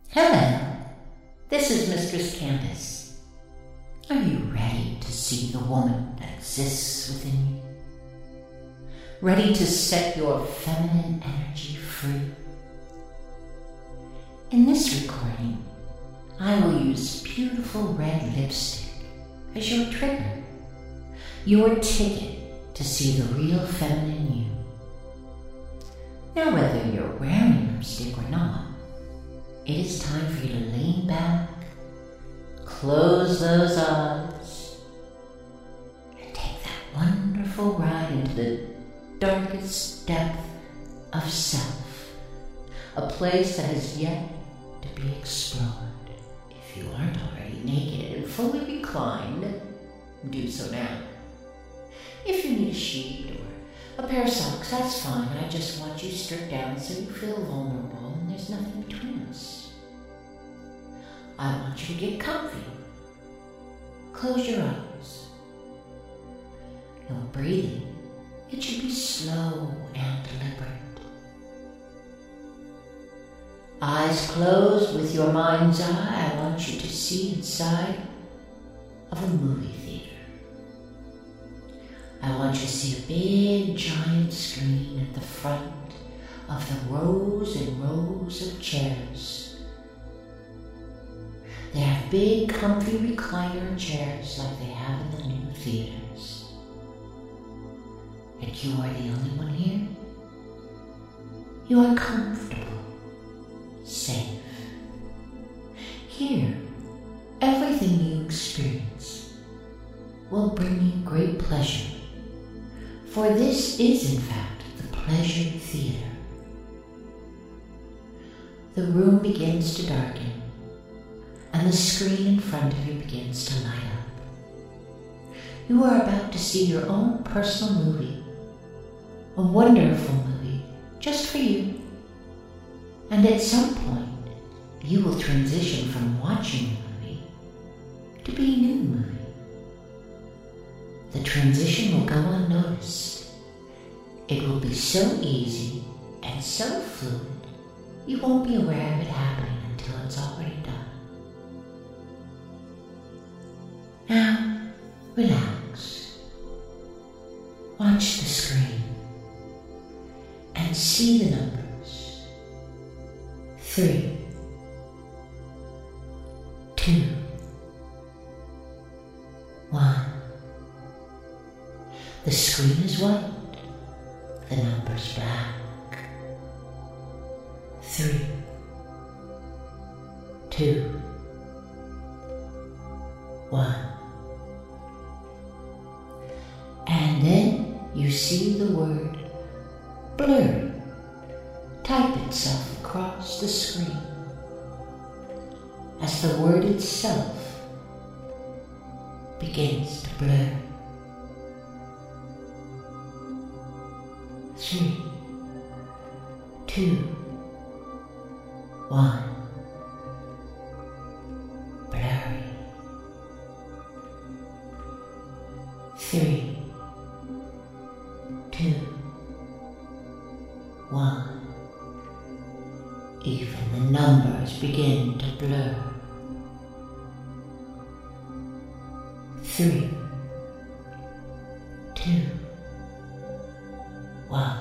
Hello, this is Mistress Candace. Are you ready to see the woman that exists within you? Ready to set your feminine energy free? In this recording, I will use beautiful red lipstick as your trigger, your ticket to see the real feminine you. Now, whether you're wearing lipstick or not, it is time for you to lean back, close those eyes, and take that wonderful ride into the darkest depth of self, a place that has yet to be explored. If you aren't already naked and fully reclined, do so now. If you need a sheet or a pair of socks, that's fine. I just want you stripped down so you feel vulnerable and there's nothing between us. I want you to get comfy. Close your eyes. Your breathing, it should be slow and deliberate. Eyes closed with your mind's eye, I want you to see inside of a movie theater. I want you to see a big giant screen at the front of the rows and rows of chairs. They have big, comfy recliner chairs like they have in the new theaters. And you are the only one here. You are comfortable, safe. Here, everything you experience will bring you great pleasure, for this is in fact the pleasure theater. The room begins to darken, and the screen in front of you begins to light up. You are about to see your own personal movie, a wonderful movie just for you. And at some point, you will transition from watching a movie to being in the movie. The transition will go unnoticed. It will be so easy and so fluid, you won't be aware of it happening until it's already done. Now, relax. Watch the screen and see the numbers. 3, 2, 1. The screen is white, the numbers black. 3, 2, 1. And then you see the word blurry type itself across the screen as the word itself begins to blur. 3, 2, 1. Blurry. 3, 2, 1. Even the numbers begin to blur. 3, 2, 1.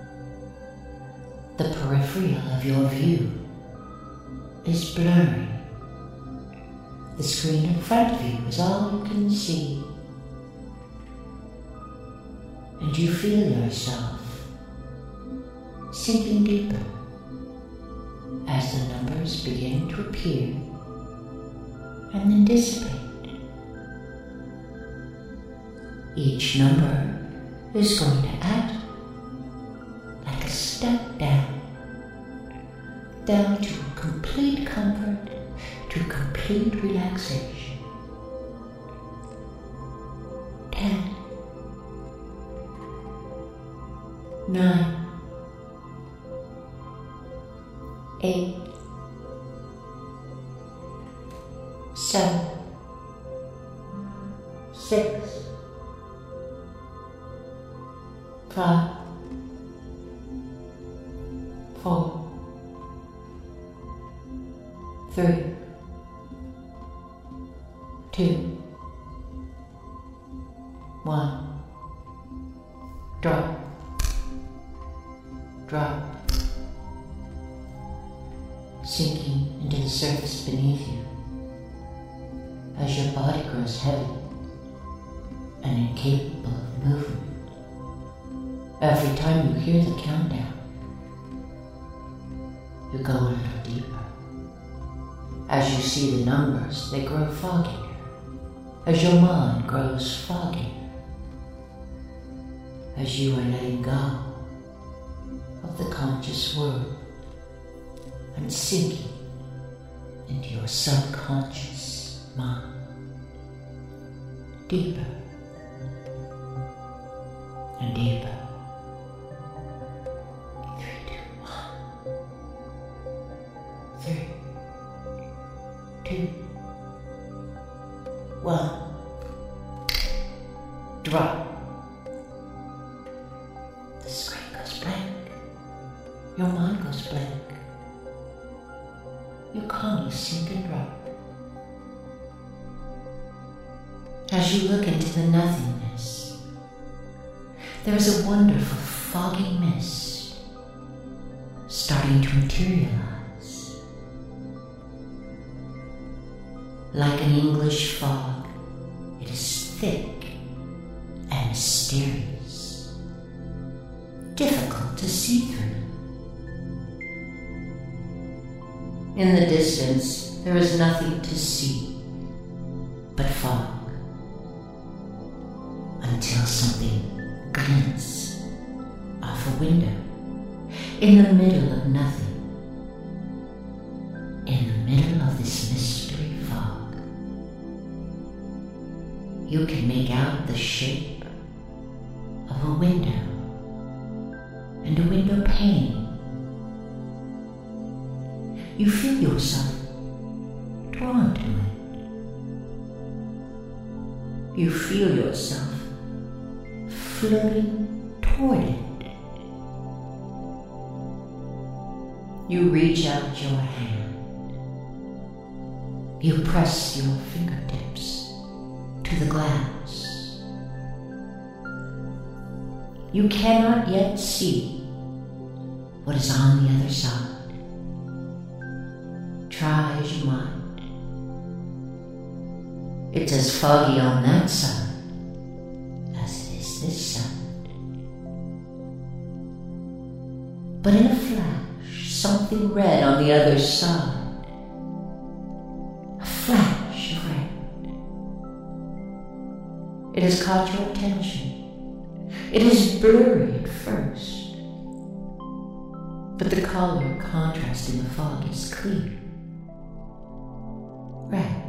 The peripheral of your view is blurring. The screen in front of you is all you can see. And you feel yourself sinking deeper as the numbers begin to appear and then dissipate. Each number is going to act like a step down to complete comfort, to complete relaxation. 10, 9, 8, 7, 6, 5, 4, 3, 2, 1. Drop. Drop. Sinking into the surface beneath you as your body grows heavy and incapable of movement. Every time you hear the countdown, you go a little deeper. As you see the numbers, they grow foggier, as your mind grows foggier, as you are letting go of the conscious world and sinking into your subconscious mind. Deeper and deeper. 3, 2, 1. Drop. The screen goes blank. Your mind goes blank. You calmly sink and drop. As you look into the nothingness, there is a wonderful foggy mist starting to materialize. Like an English fog, it is thick and mysterious, difficult to see through. In the distance, there is nothing to see but fog, until something glints off a window in the middle of nothing, in the middle of this mystery fog. You can make out the shape of a window and a window pane. You feel yourself drawn to it. You feel yourself floating toward it. You reach out your hand. You press your fingertips to the glass. You cannot yet see what is on the other side. Try as you might. It's as foggy on that side as it is this side. But in a flash, something red on the other side. A flash of red. It has caught your attention. It is blurry at first, but the color contrast in the fog is clear. Red.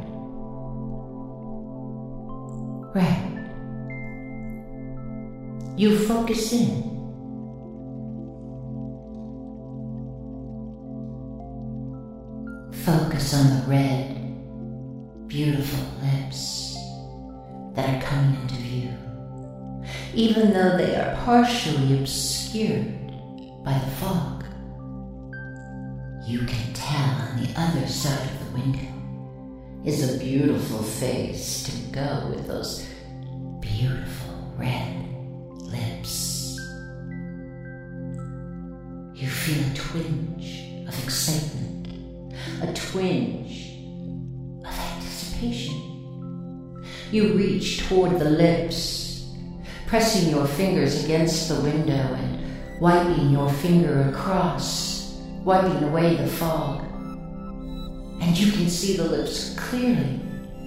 Red. You focus in. Focus on the red, beautiful lips that are coming into view, even though they are partially obscured by the fog. You can tell on the other side of the window is a beautiful face to go with those beautiful red lips. You feel a twinge of excitement, a twinge of anticipation. You reach toward the lips, pressing your fingers against the window and wiping your finger across, wiping away the fog. And you can see the lips clearly.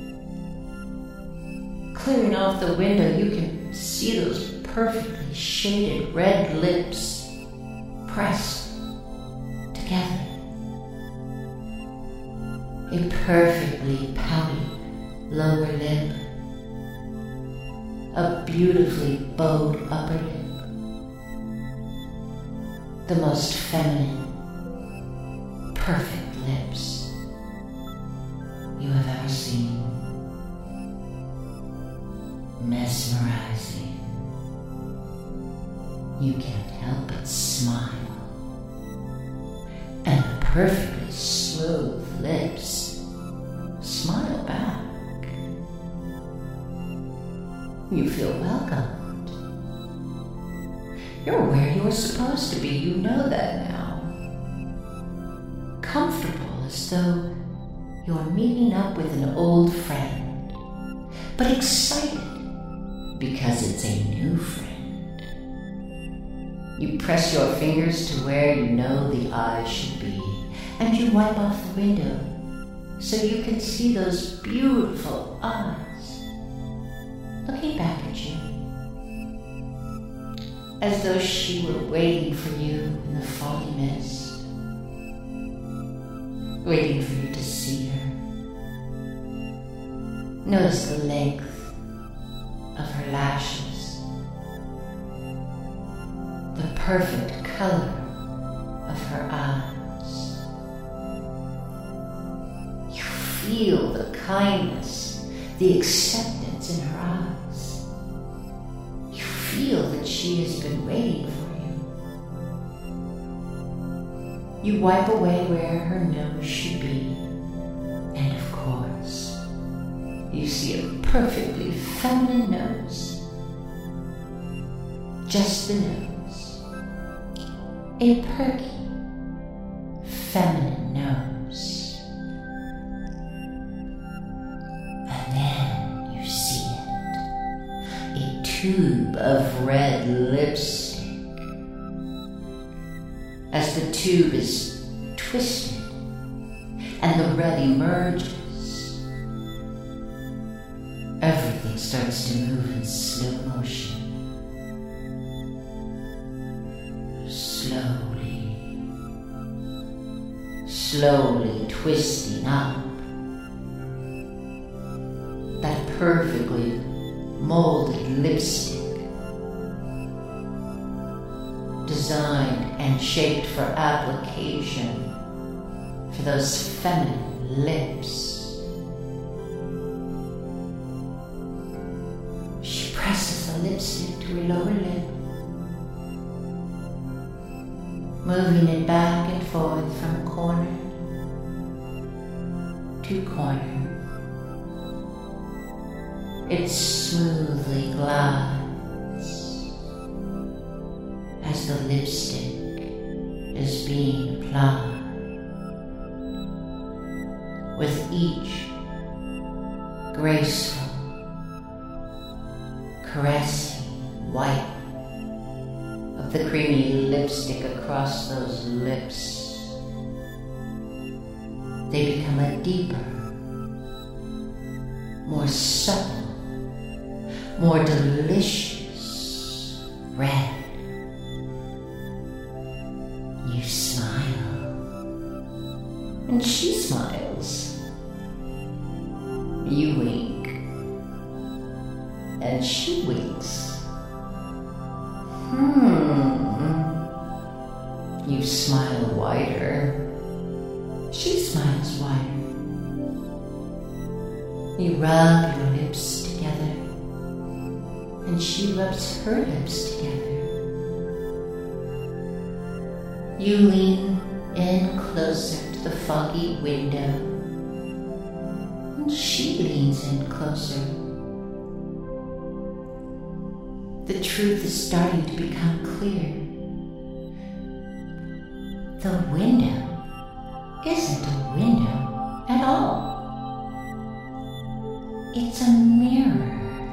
Clearing off the window, you can see those perfectly shaded red lips pressed together. A perfectly pouty lower lip. A beautifully bowed upper lip. The most feminine, perfect lips you have ever seen. Mesmerizing. You can't help but smile. And a perfectly smooth lips, smile back. You feel welcomed. You're where you're supposed to be, you know that now. Comfortable, as though you're meeting up with an old friend, but excited because it's a new friend. You press your fingers to where you know the eyes should be, and you wipe off the window so you can see those beautiful eyes looking back at you, as though she were waiting for you in the foggy mist, waiting for you to see her. Notice the length of her lashes, the perfect color of her eyes. You feel the kindness, the acceptance in her eyes. You feel that she has been waiting for you. You wipe away where her nose should be, and of course, you see a perfectly feminine nose. Just the nose. A perky, feminine nose. And then you see it. A tube of red lipstick. As the tube is twisted and the red emerges, everything starts to move in slow motion. Slowly twisting up. That perfectly molded lipstick, designed and shaped for application for those feminine lips. She presses the lipstick to her lower lip, moving it back and forth from corner to corner. It smoothly glides as the lipstick is being applied. With each graceful, caressing wipe of the creamy lipstick across those lips, they become a deeper, more subtle, more delicious red. You smile, and she smiles. You wink, and she winks. You smile wider. She smiles wider. You rub your lips together, and she rubs her lips together. You lean in closer to the foggy window, and she leans in closer. The truth is starting to become clear. The window isn't a window at all. It's a mirror.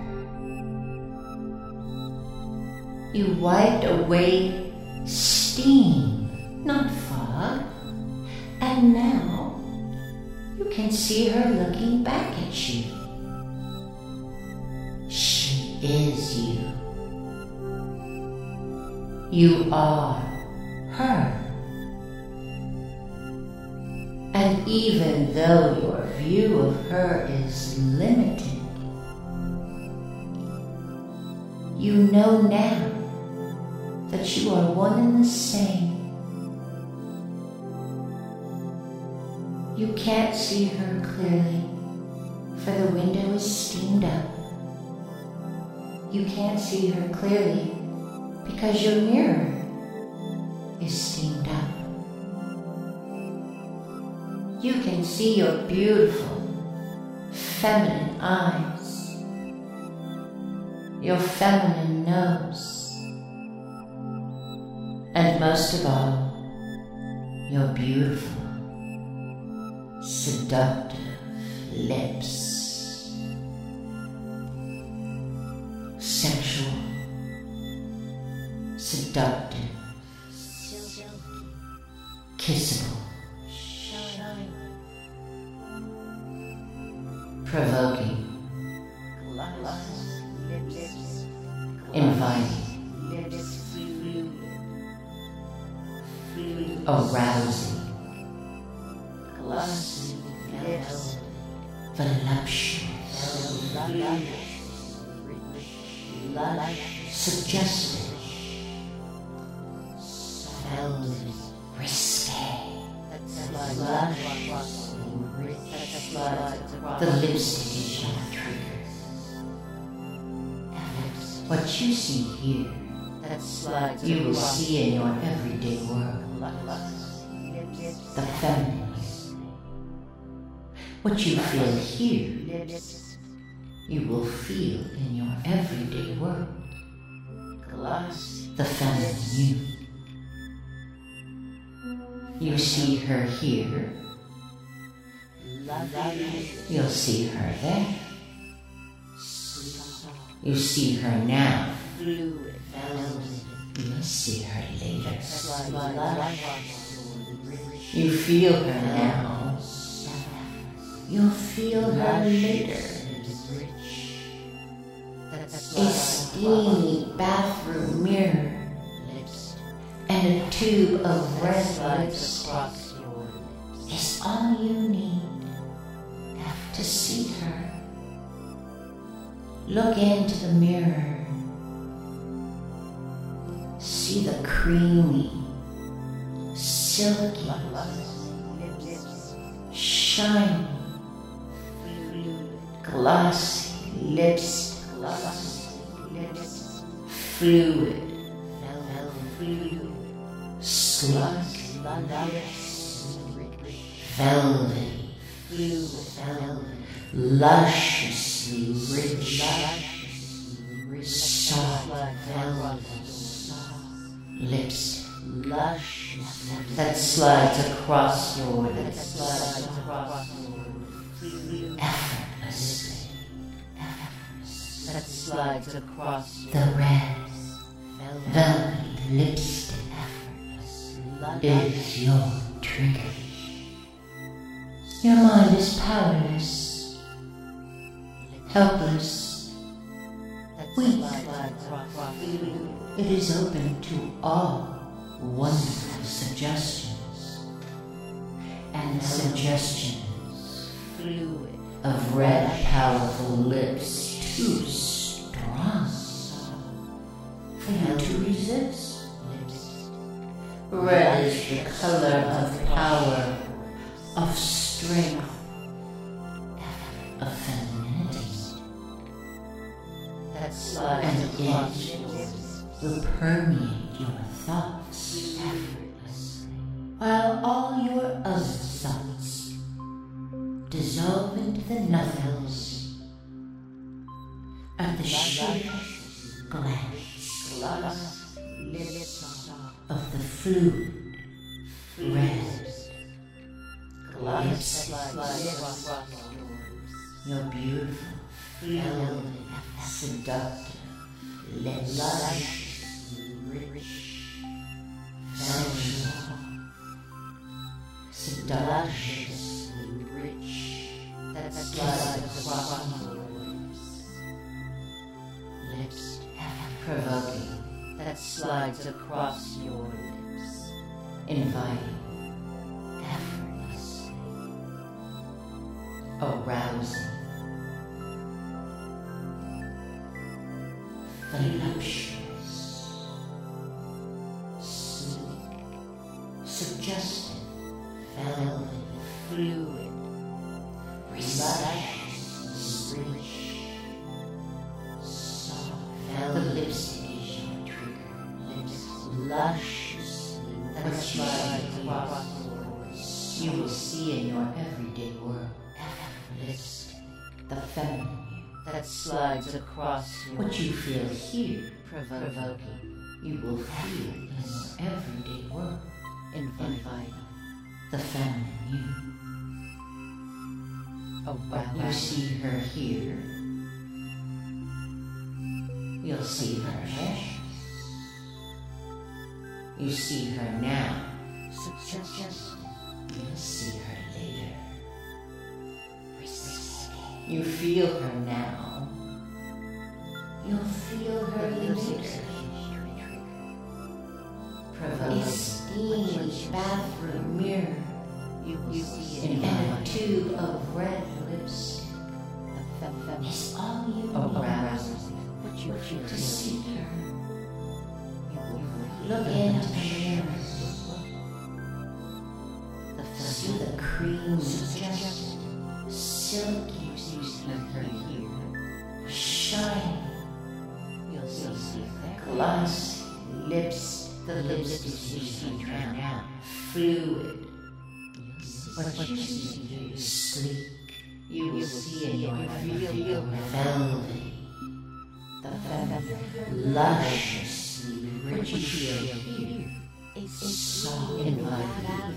You wiped away steam, not fog, and now you can see her looking back at you. She is you. You are her. And even though your view of her is limited, you know now that you are one and the same. You can't see her clearly, for the window is steamed up. You can't see her clearly because your mirror is steamed up. you can see your beautiful, feminine eyes, your feminine nose, and most of all, your beautiful, seductive lips. Sexual, seductive, kissable, provoking, inviting, arousing, voluptuous, suggestive, risque. The lipstick is your trigger. What you see here, you will see in your everyday world. The feminine. What you feel here, you will feel in your everyday world. The feminine you. You see her here. You'll see her there. You see her now. You'll see her later. You feel her now. You'll feel her later. A steamy bathroom mirror and a tube of red lips is all you need to see her. Look into the mirror. See the creamy, silky, shiny, glossy lips, fluid, sleek, velvety, lusciously rich, soft lips that slides across your lips effortlessly. That slides across the red velvety lipstick is your trigger. Your mind is powerless, helpless, weak. It is open to all wonderful suggestions, and the suggestions of red, powerful lips too strong for you to resist. Red is the color of power, of strength, of femininity, and it will permeate your thoughts effortlessly, while all your other thoughts dissolve into the nothingness of the sheer glance of the fluid red lips. Your beautiful, seductive lips, sensual, seductively rich, that slides across lips, provoking, that slides across your lips, inviting, effortlessly, arousing, voluptuous, sleek, suggestive, velvet, fluid, luscious, rich, soft, the lipstick is your trigger, lips lusciously, that slides across you will see in your everyday world effortless, the feminine you that slides across your what you feel here, provoking, you will feel in your everyday world, inviting the feminine you. Oh, wow. You see her here, you'll see her there. You see her now, suggestion. You'll see her later. You feel her now. You'll feel her later. Esteemed bathroom mirror. You will see in a tube of red lipstick. Is all you arousing what you feel to see her. Look into the mirror. See the cream suggestion. Silky, you see her here. Shiny. You'll see her gloss. Lips, the lips you see her now. Fluid. What you see sleek. You will see in your feel velvety. The feminine, luscious, what you feel here is soft, inviting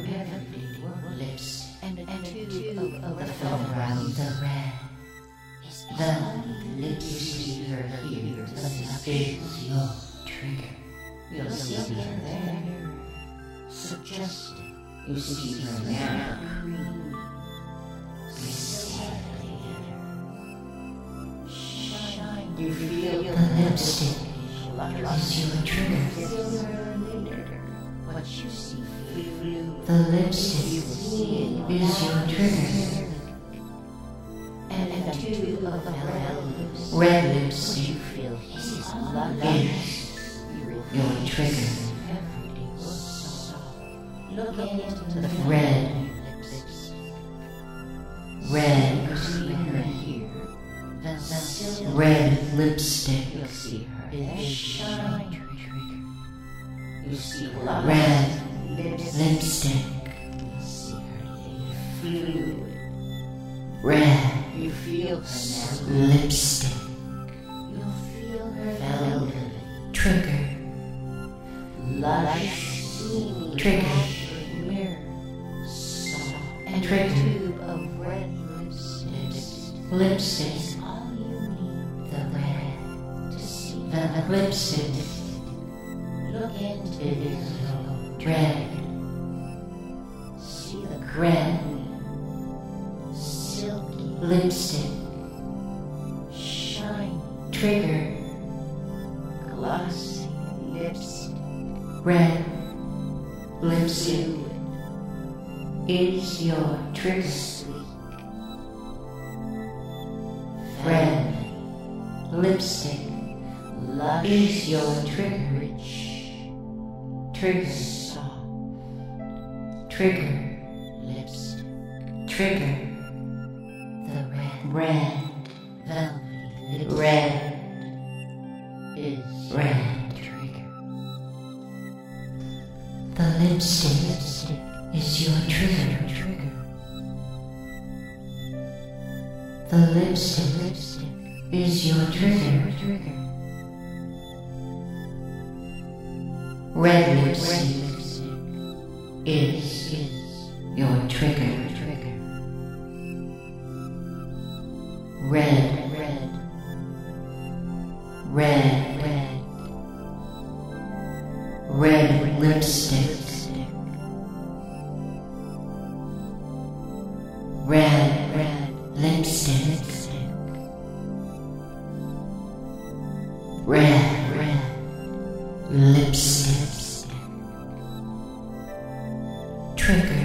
lips and a tube of the film around the red. The lips you see her here is your trigger. You'll see her there, suggesting you see her now. You feel the lipstick is your trigger. What you see, the lipstick is your trigger. And a tube of red lipstick is your trigger. Look into the red lipstick. You'll see her shine. You see red lipstick. You see her fluid. Red. You feel her lipstick. You'll feel her velvet trigger. Lush trigger. Mirror. Soft and trigger. Tube of red lipstick. Lipstick. The lipstick. Look into it. Red. See the red. Silky lipstick. Shiny. Trigger. Glossy lipstick. Red lipstick is your trigger. Red lipstick is your trigger. Trigger. Soft. Trigger. Lips. Trigger. The red. Velvety. Red. Is red. Trigger. The lipstick is your trigger. The lipstick is your trigger. Red lipstick is your trigger. Red lipstick. Red lipstick. Red lipstick. Trigger.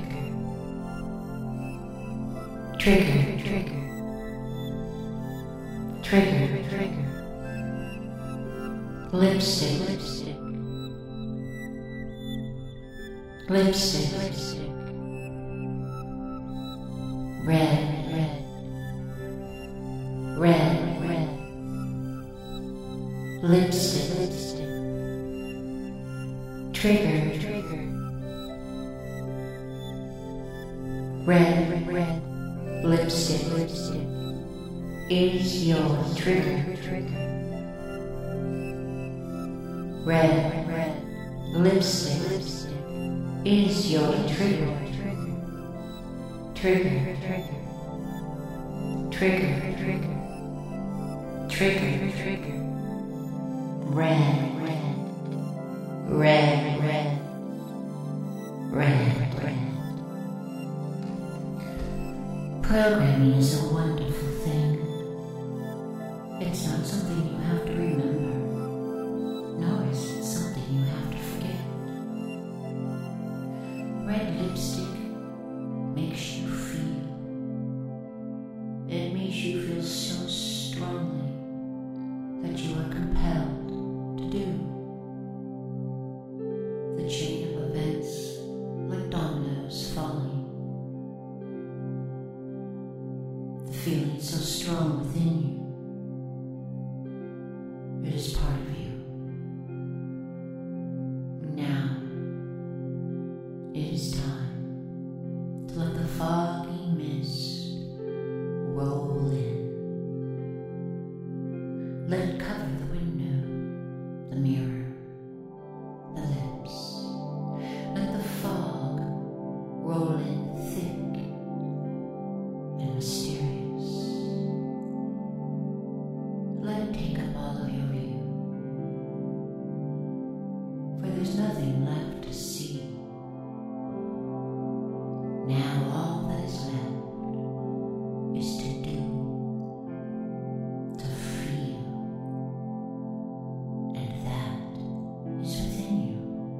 Lipstick. Red. Lipstick. Trigger. Red lipstick is your trigger. Red lipstick is your trigger. Trigger. Red. Programming is a wonderful thing. It's not something you have to remember, nor is it something you have to forget. Red lipstick makes you feel. It makes you feel so strongly that you are compelled to do. The chain of events, like dominoes falling. The feeling so strong within you. It is part of you. Now, it is time to let the foggy mist roll in. Let it cover the window, the mirror, the lips. Let the fog roll in thick and mysterious. Let it take up all of your view, for there's nothing left to see. Now all that is left is to do, to feel, and that is within you.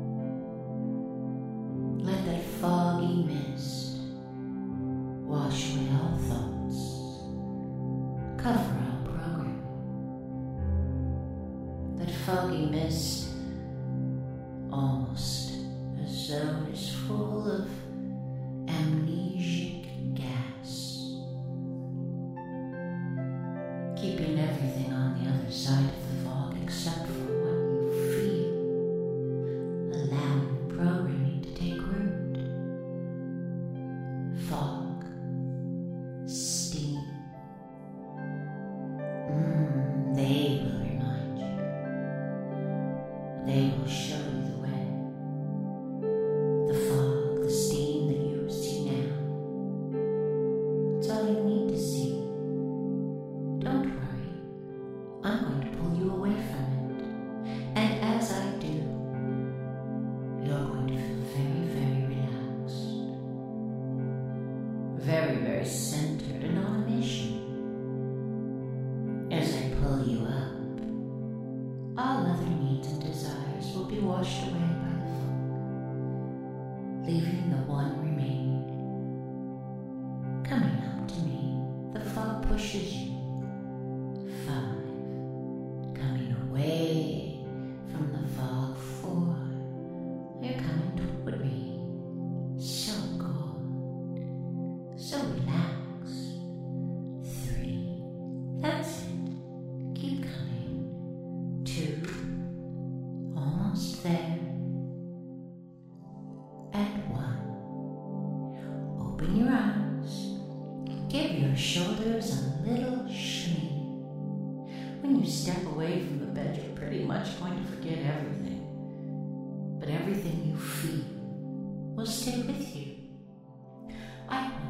Let that foggy mist wash away all thoughts, cover all programming. That foggy mist, almost as though it is full of amnesic gas, keeping everything on the other side of the fog except for what you feel, allowing programming to take root. Fog, steam, they will remind you. They will show you the way. The fog, the steam that you see now. It's all you need to see. Don't worry. I'm going to pull you away from it. And as I do, you're going to feel very, very relaxed. Very, very centered and on a mission. As I pull you up, all other needs and desires will be washed away by the fog, leaving the one remaining. Coming up to me, the fog pushes you. 5. Coming away from the fog. 4. You're coming toward me. So good. So relaxed. 3. That's it. Keep coming. 2. Almost there. And 1. Open your eyes. Give your shoulders a little shimmy. When you step away from the bed, you're pretty much going to forget everything. But everything you feel will stay with you. I